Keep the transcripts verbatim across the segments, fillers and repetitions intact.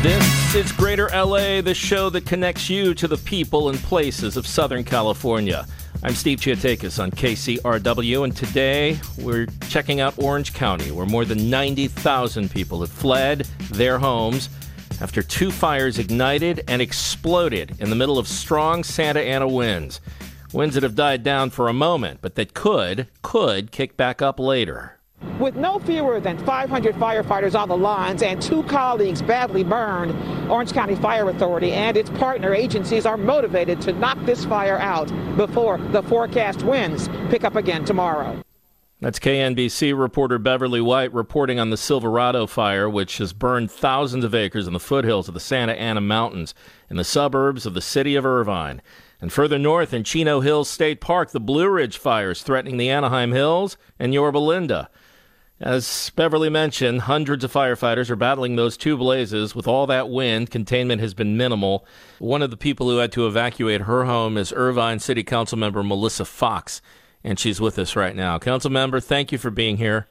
This is Greater L A, the show that connects you to the people and places of Southern California. I'm Steve Chiatakis on K C R W, and today we're checking out Orange County, where more than ninety thousand people have fled their homes after two fires ignited and exploded in the middle of strong Santa Ana winds. Winds that have died down for a moment, but that could, could kick back up later. With no fewer than five hundred firefighters on the lines and two colleagues badly burned, Orange County Fire Authority and its partner agencies are motivated to knock this fire out before the forecast winds pick up again tomorrow. That's K N B C reporter Beverly White reporting on the Silverado fire, which has burned thousands of acres in the foothills of the Santa Ana Mountains in the suburbs of the city of Irvine. And further north in Chino Hills State Park, the Blue Ridge fires threatening the Anaheim Hills and Yorba Linda. As Beverly mentioned, hundreds of firefighters are battling those two blazes. With all that wind, containment has been minimal. One of the people who had to evacuate her home is Irvine City Council member Melissa Fox, and she's with us right now. Council member, thank you for being here.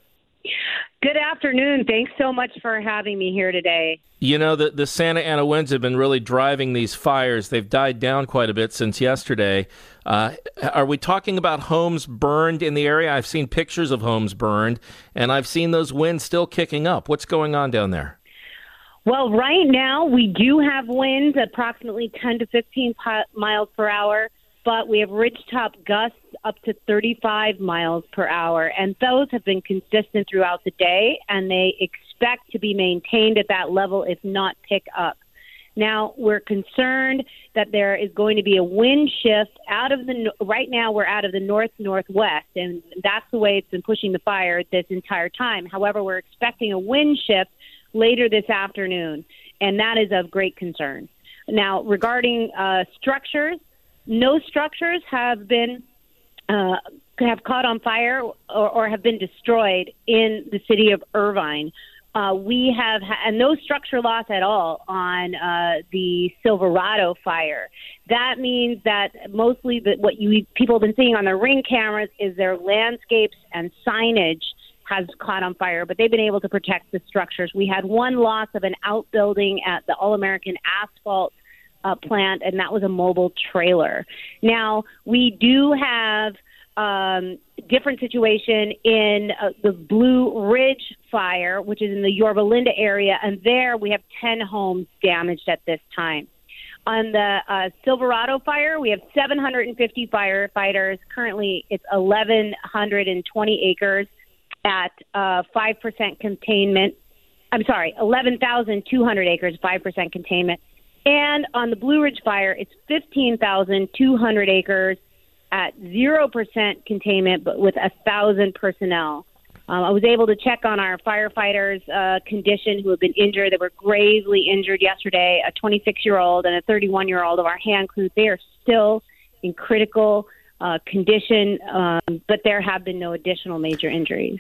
Good afternoon. Thanks so much for having me here today. You know, the, the Santa Ana winds have been really driving these fires. They've died down quite a bit since yesterday. Uh, are we talking about homes burned in the area? I've seen pictures of homes burned, and I've seen those winds still kicking up. What's going on down there? Well, right now we do have winds approximately ten to fifteen pi- miles per hour, but we have ridgetop gusts up to thirty-five miles per hour, and those have been consistent throughout the day, and they expect to be maintained at that level, if not pick up. Now, we're concerned that there is going to be a wind shift out of the, right now we're out of the north-northwest, and that's the way it's been pushing the fire this entire time. However, we're expecting a wind shift later this afternoon, and that is of great concern. Now, regarding uh, structures, no structures have been uh, have caught on fire or, or have been destroyed in the city of Irvine. Uh, we have, ha- and no structure loss at all on uh, the Silverado fire. That means that mostly the, what you people have been seeing on their Ring cameras is their landscapes and signage has caught on fire, but they've been able to protect the structures. We had one loss of an outbuilding at the All-American Asphalt uh, plant, and that was a mobile trailer. Now, we do have Um, different situation in uh, the Blue Ridge fire, which is in the Yorba Linda area, and there we have ten homes damaged at this time. On the uh, Silverado fire, we have seven hundred fifty firefighters. Currently, it's eleven twenty acres at uh, five percent containment. I'm sorry, eleven thousand two hundred acres, five percent containment. And on the Blue Ridge fire, it's fifteen thousand two hundred acres at zero percent containment, but with one thousand personnel. Um, I was able to check on our firefighters' uh, condition who have been injured. They were gravely injured yesterday, a twenty-six-year-old and a thirty-one-year-old of our hand crew. They are still in critical uh, condition, um, but there have been no additional major injuries.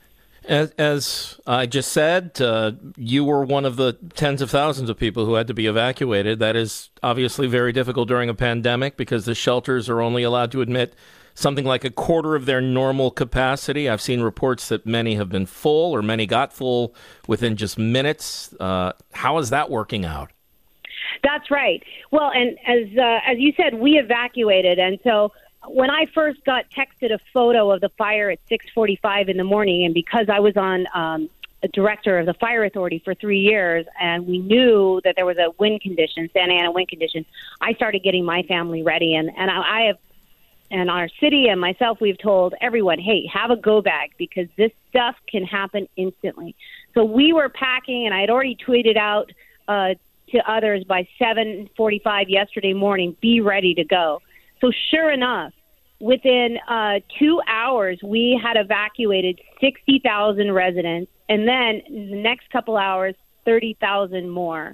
As, as I just said, uh, you were one of the tens of thousands of people who had to be evacuated. That is obviously very difficult during a pandemic because the shelters are only allowed to admit something like a quarter of their normal capacity. I've seen reports that many have been full or many got full within just minutes. Uh, how is that working out? That's right. Well, and as uh, as you said, we evacuated, and so when I first got texted a photo of the fire at six forty-five in the morning, and because I was on um, a director of the fire authority for three years, and we knew that there was a wind condition, Santa Ana wind condition, I started getting my family ready. And, and I, I have, and our city and myself, we've told everyone, hey, have a go bag because this stuff can happen instantly. So we were packing, and I had already tweeted out uh, to others by seven forty-five yesterday morning, be ready to go. So sure enough, within uh, two hours, we had evacuated sixty thousand residents, and then in the next couple hours, thirty thousand more.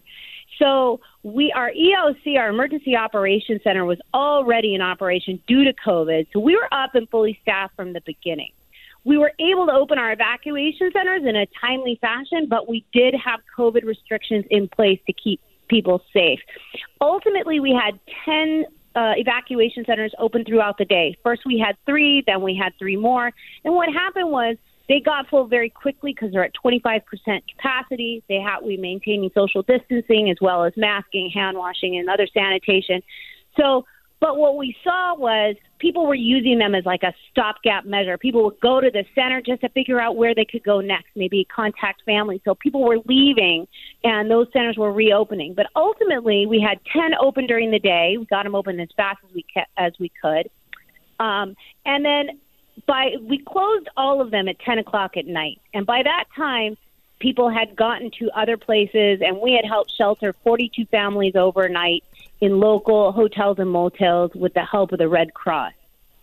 So we, our E O C, our Emergency Operations Center, was already in operation due to COVID. So we were up and fully staffed from the beginning. We were able to open our evacuation centers in a timely fashion, but we did have COVID restrictions in place to keep people safe. Ultimately, we had ten Uh, evacuation centers open throughout the day. First we had three, then we had three more. And what happened was they got full very quickly because they're at twenty-five percent capacity. They have we maintaining social distancing as well as masking, hand washing, and other sanitation. So, but what we saw was people were using them as like a stopgap measure. People would go to the center just to figure out where they could go next, maybe contact family. So people were leaving, and those centers were reopening. But ultimately, we had ten open during the day. We got them open as fast as we ca- as we could, um, and then by we closed all of them at ten o'clock at night. And by that time, people had gotten to other places, and we had helped shelter forty-two families overnight in local hotels and motels with the help of the Red Cross.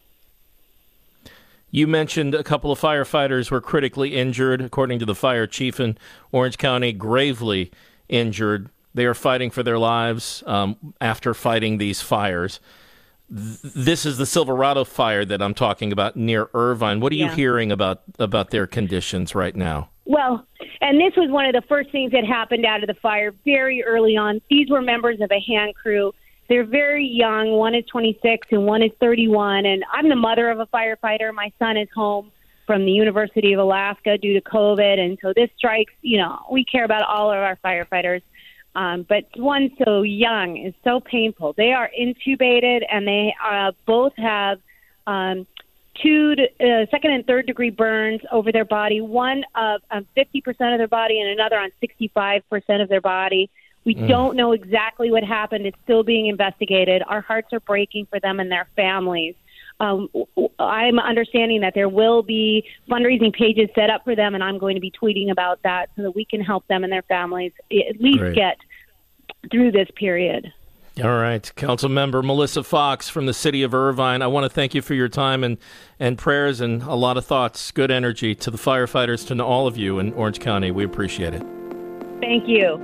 You mentioned a couple of firefighters were critically injured, according to the fire chief in Orange County, gravely injured. They are fighting for their lives um, after fighting these fires. Th- this is the Silverado fire that I'm talking about near Irvine. What are you Yeah. hearing about, about their conditions right now? Well, and this was one of the first things that happened out of the fire very early on. These were members of a hand crew. They're very young. One is twenty-six and one is thirty-one. And I'm the mother of a firefighter. My son is home from the University of Alaska due to COVID. And so this strikes, you know, we care about all of our firefighters. Um, but one so young is so painful. They are intubated, and they uh, both have um, two to, uh, second and third degree burns over their body, one of um, fifty percent of their body and another on sixty-five percent of their body. We mm. don't know exactly what happened. It's still being investigated. Our hearts are breaking for them and their families. Um, I'm understanding that there will be fundraising pages set up for them, and I'm going to be tweeting about that so that we can help them and their families at least Great. get through this period. All right. Councilmember Melissa Fox from the city of Irvine, I want to thank you for your time and, and prayers and a lot of thoughts, good energy to the firefighters, to all of you in Orange County. We appreciate it. Thank you.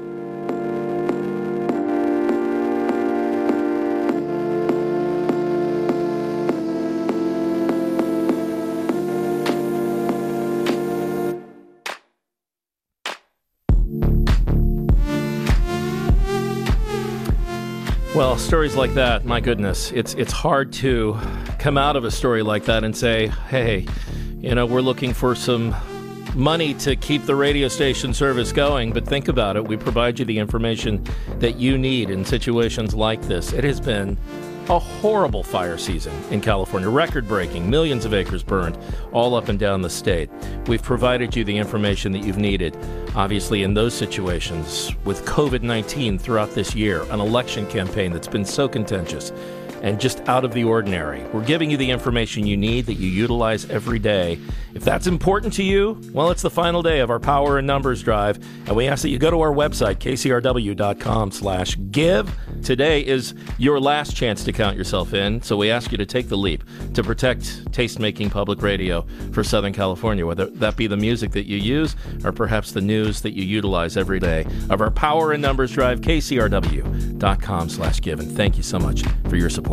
Well, stories like that, my goodness, it's it's hard to come out of a story like that and say, hey, you know, we're looking for some money to keep the radio station service going. But think about it. We provide you the information that you need in situations like this. It has been a horrible fire season in California, record-breaking, millions of acres burned all up and down the state. We've provided you the information that you've needed. Obviously, in those situations, with covid nineteen throughout this year, an election campaign that's been so contentious and just out of the ordinary, we're giving you the information you need that you utilize every day. If that's important to you, well, it's the final day of our Power in Numbers drive, and we ask that you go to our website, k c r w dot com slash give. Today is your last chance to count yourself in, so we ask you to take the leap to protect taste-making public radio for Southern California, whether that be the music that you use or perhaps the news that you utilize every day of our Power in Numbers drive, k c r w dot com slash give. And thank you so much for your support.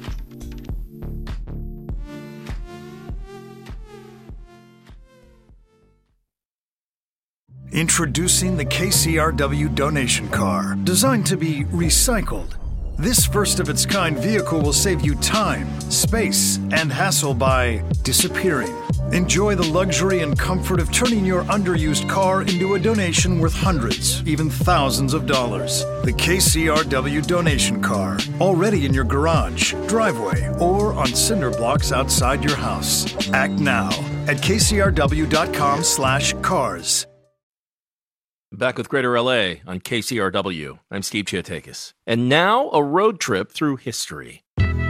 Introducing the K C R W donation car, designed to be recycled. This first-of-its-kind vehicle will save you time, space, and hassle by disappearing. Enjoy the luxury and comfort of turning your underused car into a donation worth hundreds, even thousands of dollars. The K C R W donation car, already in your garage, driveway, or on cinder blocks outside your house. Act now at k c r w dot com slash cars. Back with Greater L A on K C R W. I'm Steve Chiotakis. And now a road trip through history.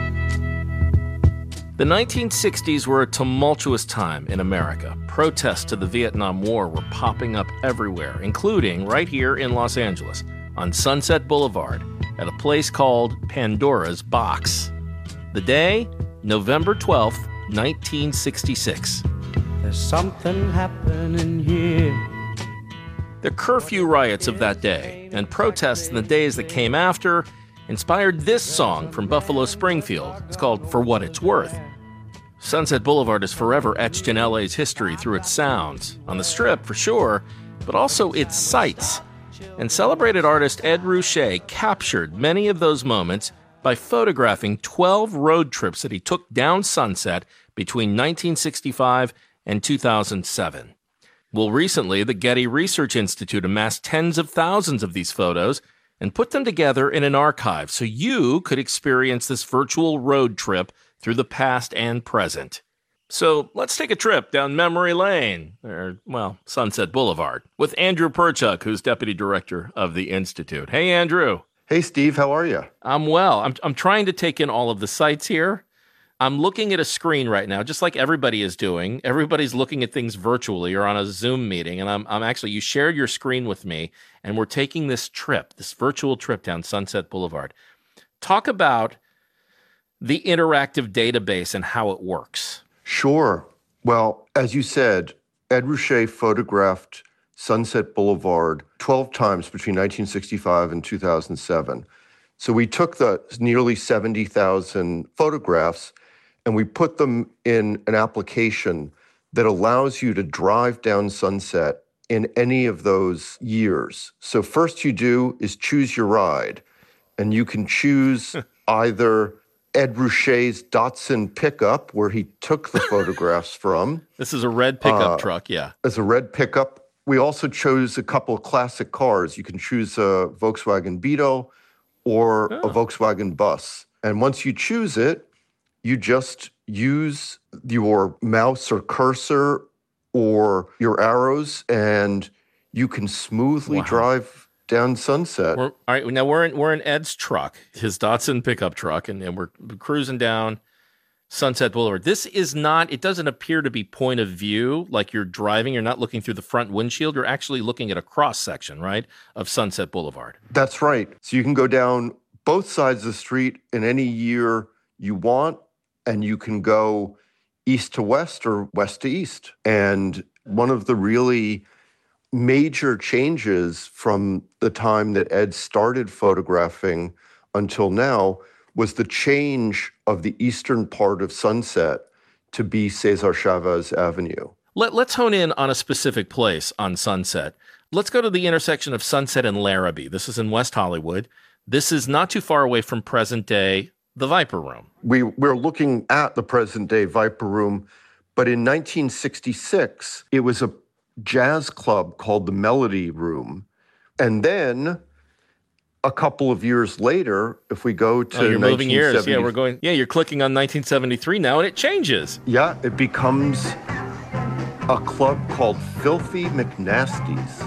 The nineteen sixties were a tumultuous time in America. Protests to the Vietnam War were popping up everywhere, including right here in Los Angeles, on Sunset Boulevard, at a place called Pandora's Box. The day, November twelfth, nineteen sixty-six. There's something happening here. The curfew riots of that day and protests in the days that came after inspired this song from Buffalo Springfield. It's called For What It's Worth. Sunset Boulevard is forever etched in L A's history through its sounds, on the Strip for sure, but also its sights. And celebrated artist Ed Ruscha captured many of those moments by photographing twelve road trips that he took down Sunset between nineteen sixty-five and two thousand seven. Well, recently, the Getty Research Institute amassed tens of thousands of these photos and put them together in an archive so you could experience this virtual road trip through the past and present. So let's take a trip down memory lane, or, well, Sunset Boulevard, with Andrew Perchuk, who's deputy director of the Institute. Hey, Andrew. Hey, Steve. How are you? I'm well. I'm, I'm trying to take in all of the sites here. I'm looking at a screen right now, just like everybody is doing. Everybody's looking at things virtually or on a Zoom meeting. And I'm, I'm actually, you shared your screen with me, and we're taking this trip, this virtual trip down Sunset Boulevard. Talk about the interactive database and how it works. Sure. Well, as you said, Ed Ruscha photographed Sunset Boulevard twelve times between nineteen sixty-five and two thousand seven. So we took the nearly seventy thousand photographs and we put them in an application that allows you to drive down Sunset in any of those years. So first you do is choose your ride, and you can choose either Ed Ruscha's Datsun pickup, where he took the photographs from. This is a red pickup uh, truck, yeah. As a red pickup. We also chose a couple of classic cars. You can choose a Volkswagen Beetle or oh. a Volkswagen Bus. And once you choose it, you just use your mouse or cursor or your arrows, and you can smoothly wow. drive down Sunset. We're, all right, now we're in we're in Ed's truck, his Datsun pickup truck, and, and we're cruising down Sunset Boulevard. This is not, it doesn't appear to be point of view like you're driving. You're not looking through the front windshield. You're actually looking at a cross section, right, of Sunset Boulevard. That's right. So you can go down both sides of the street in any year you want, and you can go east to west or west to east. And one of the really major changes from the time that Ed started photographing until now was the change of the eastern part of Sunset to be Cesar Chavez Avenue. Let, let's hone in on a specific place on Sunset. Let's go to the intersection of Sunset and Larrabee. This is in West Hollywood. This is not too far away from present-day the Viper Room. We, we're looking at the present-day Viper Room, but in nineteen sixty-six, it was a jazz club called the Melody Room. And then a couple of years later, if we go to oh, you're moving years. Yeah, we're going. Yeah, you're clicking on nineteen seventy-three now, and it changes. Yeah, it becomes a club called Filthy McNasty's,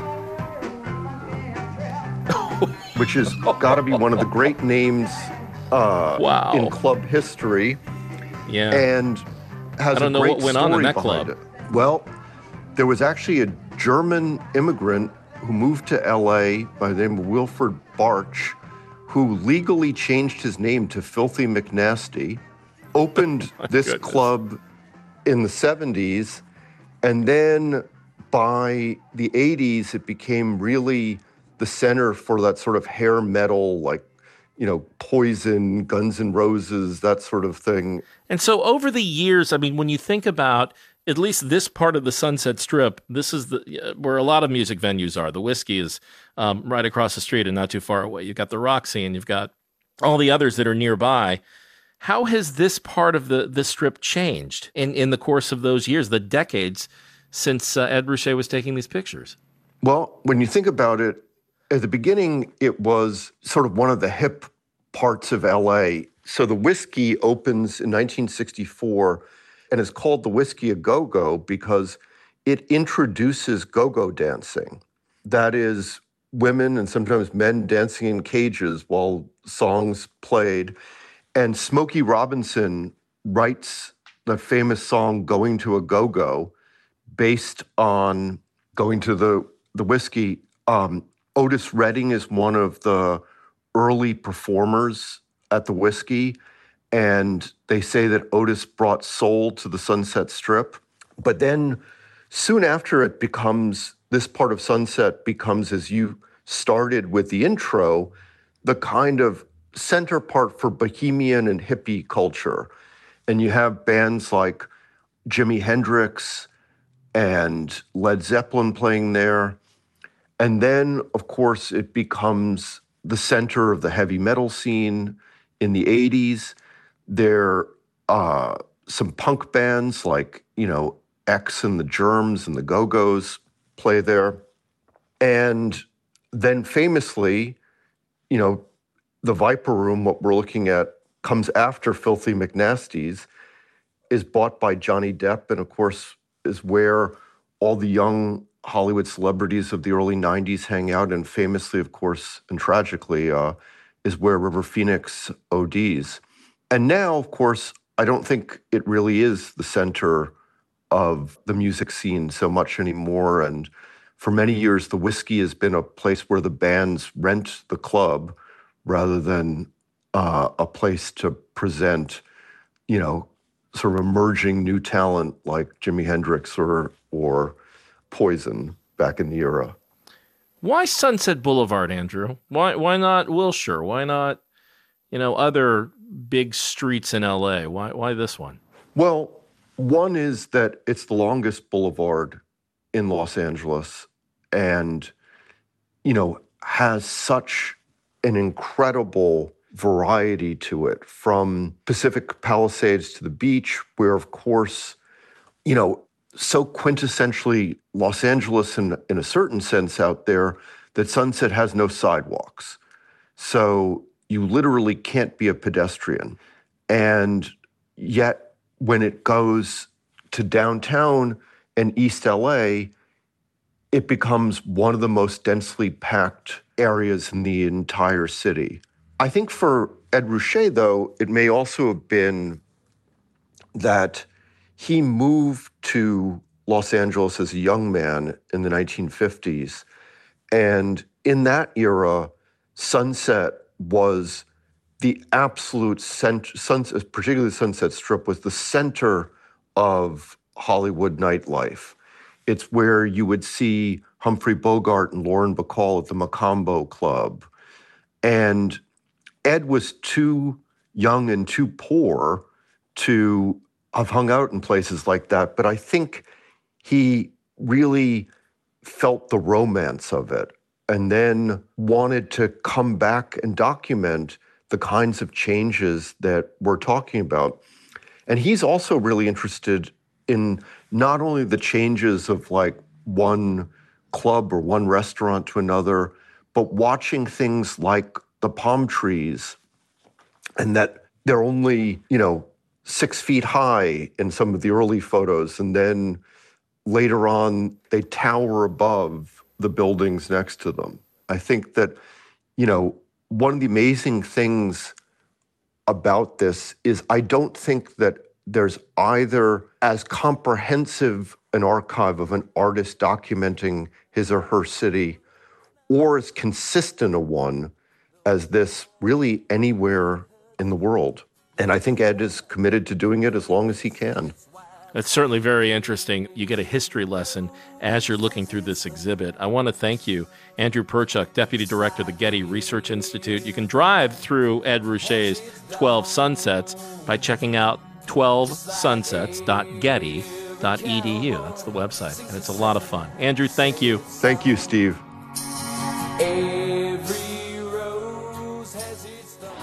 which has got to be one of the great names uh, wow. in club history. Yeah, and has I don't a know great what went on in that behind club. It. Well, there was actually a German immigrant who moved to L A by the name of Wilford Barch, who legally changed his name to Filthy McNasty, opened oh this goodness. club in the seventies, and then by the eighties, it became really the center for that sort of hair metal, like, you know, Poison, Guns N' Roses, that sort of thing. And so over the years, I mean, when you think about at least this part of the Sunset Strip, this is the where a lot of music venues are. The Whiskey is um, right across the street and not too far away. You've got the Roxy and you've got all the others that are nearby. How has this part of the, the Strip changed in, in the course of those years, the decades since uh, Ed Ruscha was taking these pictures? Well, when you think about it, at the beginning, it was sort of one of the hip parts of L A. So the Whiskey opens in nineteen sixty-four and is called the Whiskey A Go-Go because it introduces go-go dancing. That is women and sometimes men dancing in cages while songs played. And Smokey Robinson writes the famous song Going to a Go-Go based on going to the, the Whiskey. Um, Otis Redding is one of the early performers at the Whiskey. And they say that Otis brought soul to the Sunset Strip. But then soon after it becomes, this part of Sunset becomes, as you started with the intro, the kind of center part for bohemian and hippie culture. And you have bands like Jimi Hendrix and Led Zeppelin playing there. And then, of course, it becomes the center of the heavy metal scene in the eighties. There are uh, some punk bands like, you know, X and the Germs and the Go-Go's play there. And then famously, you know, the Viper Room, what we're looking at, comes after Filthy McNasty's, is bought by Johnny Depp, and of course is where all the young Hollywood celebrities of the early nineties hang out, and famously, of course, and tragically, uh, is where River Phoenix O Ds. And now, of course, I don't think it really is the center of the music scene so much anymore. And for many years, the Whiskey has been a place where the bands rent the club rather than uh, a place to present, you know, sort of emerging new talent like Jimi Hendrix or or Poison back in the era. Why Sunset Boulevard, Andrew? Why why not Wilshire? Why not, you know, other big streets in L A? Why why this one? Well, one is that it's the longest boulevard in Los Angeles and, you know, has such an incredible variety to it, from Pacific Palisades to the beach, where, of course, you know, so quintessentially Los Angeles in, in a certain sense out there that Sunset has no sidewalks. So you literally can't be a pedestrian. And yet when it goes to downtown and East L A, it becomes one of the most densely packed areas in the entire city. I think for Ed Ruscha, though, it may also have been that he moved to Los Angeles as a young man in the nineteen fifties. And in that era, Sunset was the absolute center, Sunset, particularly Sunset Strip, was the center of Hollywood nightlife. It's where you would see Humphrey Bogart and Lauren Bacall at the Macombo Club. And Ed was too young and too poor to have hung out in places like that, but I think he really felt the romance of it and then wanted to come back and document the kinds of changes that we're talking about. And he's also really interested in not only the changes of like one club or one restaurant to another, but watching things like the palm trees, and that they're only, you know, six feet high in some of the early photos. And then later on, they tower above the buildings next to them. I think that, you know, one of the amazing things about this is I don't think that there's either as comprehensive an archive of an artist documenting his or her city or as consistent a one as this really anywhere in the world. And I think Ed is committed to doing it as long as he can. That's certainly very interesting. You get a history lesson as you're looking through this exhibit. I want to thank you, Andrew Perchuk, Deputy Director of the Getty Research Institute. You can drive through Ed Ruscha's twelve Sunsets by checking out twelve sunsets dot getty dot e d u. That's the website, and it's a lot of fun. Andrew, thank you. Thank you, Steve. Every rose has its thorn.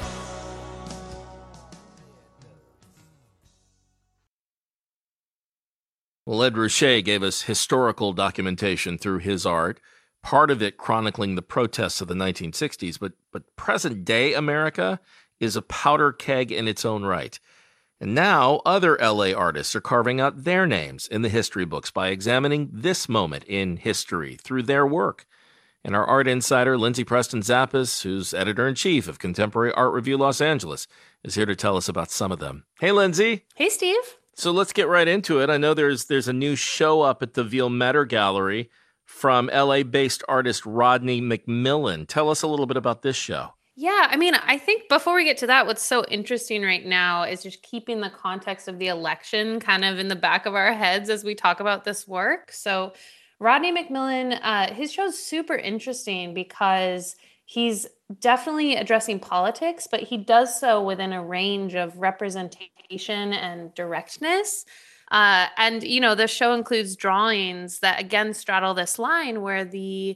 Well, Ed Ruscha gave us historical documentation through his art, part of it chronicling the protests of the nineteen sixties, but but present-day America is a powder keg in its own right. And now other L A artists are carving out their names in the history books by examining this moment in history through their work. And our art insider, Lindsay Preston Zappis, who's editor-in-chief of Contemporary Art Review Los Angeles, is here to tell us about some of them. Hey, Lindsay. Hey, Steve. So let's get right into it. I know there's there's a new show up at the Vielmetter Gallery from L A-based artist Rodney McMillan. Tell us a little bit about this show. Yeah, I mean, I think before we get to that, what's so interesting right now is just keeping the context of the election kind of in the back of our heads as we talk about this work. So Rodney McMillan, uh, his show's super interesting because he's definitely addressing politics, but he does so within a range of representation and directness. Uh, and, you know, the show includes drawings that, again, straddle this line where the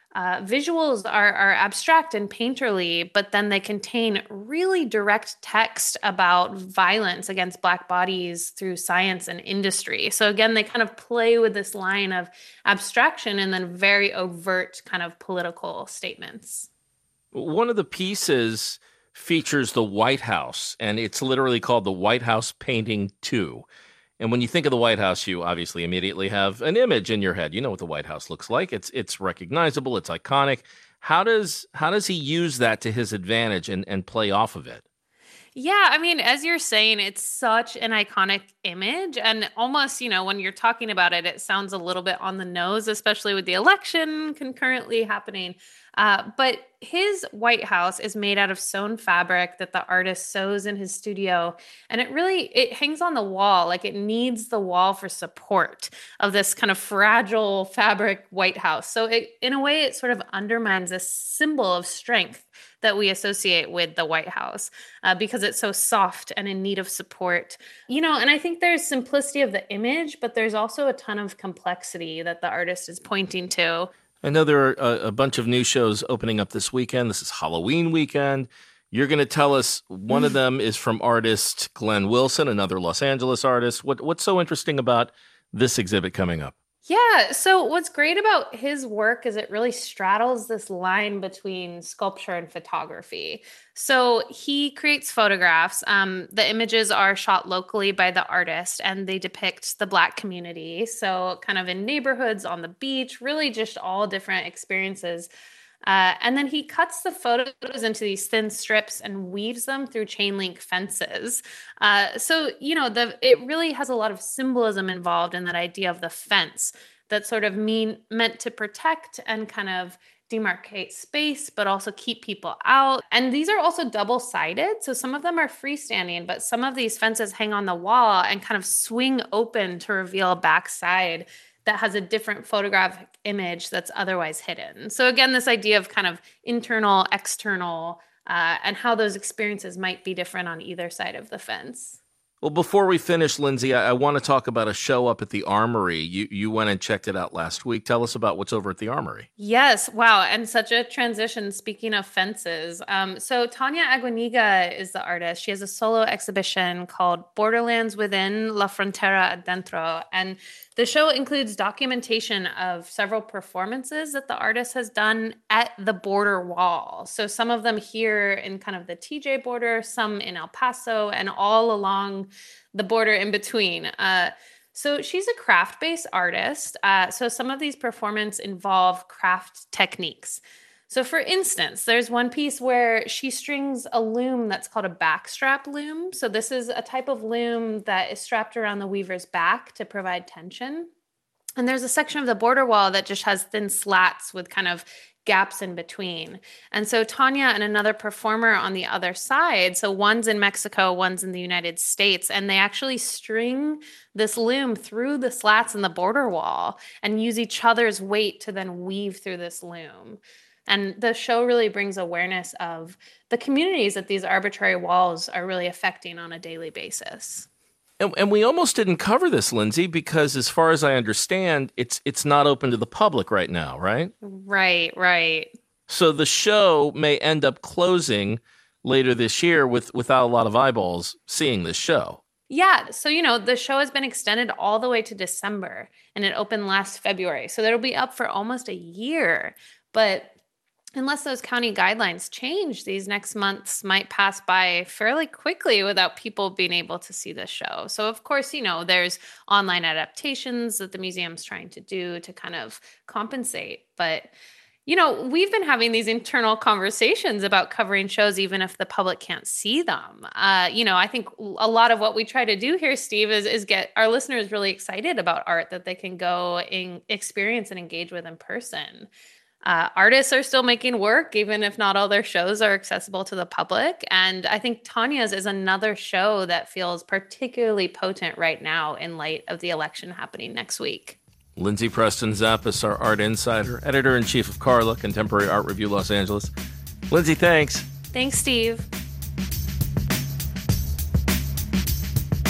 Uh, visuals are, are abstract and painterly, but then they contain really direct text about violence against Black bodies through science and industry. So again, they kind of play with this line of abstraction and then very overt kind of political statements. One of the pieces features the White House, and it's literally called the White House Painting two. And when you think of the White House, you obviously immediately have an image in your head. You know what the White House looks like. It's it's recognizable. It's iconic. How does how does he use that to his advantage and, and play off of it? Yeah, I mean, as you're saying, it's such an iconic image. And almost, you know, when you're talking about it, it sounds a little bit on the nose, especially with the election concurrently happening. Uh, but his White House is made out of sewn fabric that the artist sews in his studio. And it really, it hangs on the wall. Like it needs the wall for support of this kind of fragile fabric White House. So it, in a way, it sort of undermines this symbol of strength that we associate with the White House uh, because it's so soft and in need of support. You know, and I think there's simplicity of the image, but there's also a ton of complexity that the artist is pointing to. I know there are a, a bunch of new shows opening up this weekend. This is Halloween weekend. You're going to tell us one of them is from artist Glenn Wilson, another Los Angeles artist. What What's so interesting about this exhibit coming up? Yeah, so what's great about his work is it really straddles this line between sculpture and photography. So he creates photographs. Um, the images are shot locally by the artist, and they depict the Black community. So kind of in neighborhoods, on the beach, really just all different experiences. Uh, and then he cuts the photos into these thin strips and weaves them through chain link fences. Uh, so, you know, the it really has a lot of symbolism involved in that idea of the fence that sort of mean meant to protect and kind of demarcate space, but also keep people out. And these are also double-sided. So some of them are freestanding, but some of these fences hang on the wall and kind of swing open to reveal a backside that has a different photographic image that's otherwise hidden. So again, this idea of kind of internal, external, uh, and how those experiences might be different on either side of the fence. Well, before we finish, Lindsay, I, I want to talk about a show up at the Armory. You you went and checked it out last week. Tell us about what's over at the Armory. Yes. Wow. And such a transition, speaking of fences. Um, so Tania Aguiniga is the artist. She has a solo exhibition called Borderlands Within, La Frontera Adentro. And the show includes documentation of several performances that the artist has done at the border wall. So some of them here in kind of the T J border, some in El Paso, and all along the border in between. Uh, so she's a craft-based artist. Uh, so some of these performances involve craft techniques. So for instance, there's one piece where she strings a loom that's called a backstrap loom. So this is a type of loom that is strapped around the weaver's back to provide tension. And there's a section of the border wall that just has thin slats with kind of gaps in between. And so Tania and another performer on the other side, so one's in Mexico, one's in the United States, and they actually string this loom through the slats in the border wall and use each other's weight to then weave through this loom. And the show really brings awareness of the communities that these arbitrary walls are really affecting on a daily basis. And, and we almost didn't cover this, Lindsay, because as far as I understand, it's it's not open to the public right now, right? Right, right. So the show may end up closing later this year with without a lot of eyeballs seeing this show. Yeah. So, you know, the show has been extended all the way to December, and it opened last February. So that'll be up for almost a year. But unless those county guidelines change, these next months might pass by fairly quickly without people being able to see the show. So, of course, you know, there's online adaptations that the museum's trying to do to kind of compensate. But, you know, we've been having these internal conversations about covering shows even if the public can't see them. Uh, you know, I think a lot of what we try to do here, Steve, is, is get our listeners really excited about art that they can go and experience and engage with in person. Uh, artists are still making work, even if not all their shows are accessible to the public. And I think Tania's is another show that feels particularly potent right now in light of the election happening next week. Lindsay Preston Zappis, our art insider, editor-in-chief of Carla, Contemporary Art Review Los Angeles. Lindsay, thanks. Thanks, Steve.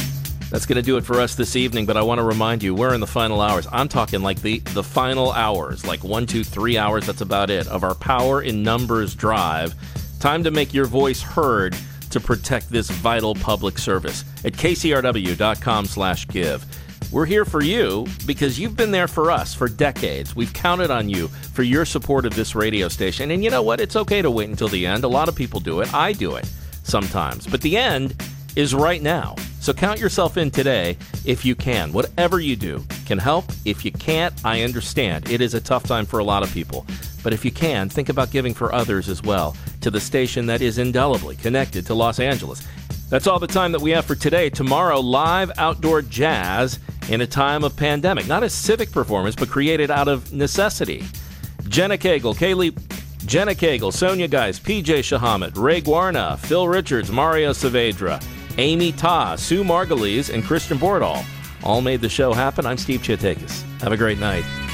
That's going to do it for us this evening, but I want to remind you, we're in the final hours. I'm talking like the, the final hours, like one, two, three hours, that's about it, of our Power in Numbers drive. Time to make your voice heard to protect this vital public service at kcrw.com slash give. We're here for you because you've been there for us for decades. We've counted on you for your support of this radio station. And you know what? It's okay to wait until the end. A lot of people do it. I do it sometimes. But the end is right now. So count yourself in today if you can. Whatever you do can help. If you can't, I understand. It is a tough time for a lot of people. But if you can, think about giving for others as well, to the station that is indelibly connected to Los Angeles. That's all the time that we have for today. Tomorrow, live outdoor jazz in a time of pandemic. Not a civic performance, but created out of necessity. Jenna Cagle, Kaylee, Jenna Cagle, Sonia Geis, P J Shahamet, Ray Guarna, Phil Richards, Mario Saavedra, Amy Ta, Sue Margulies, and Christian Bordahl all made the show happen. I'm Steve Chiatakis. Have a great night.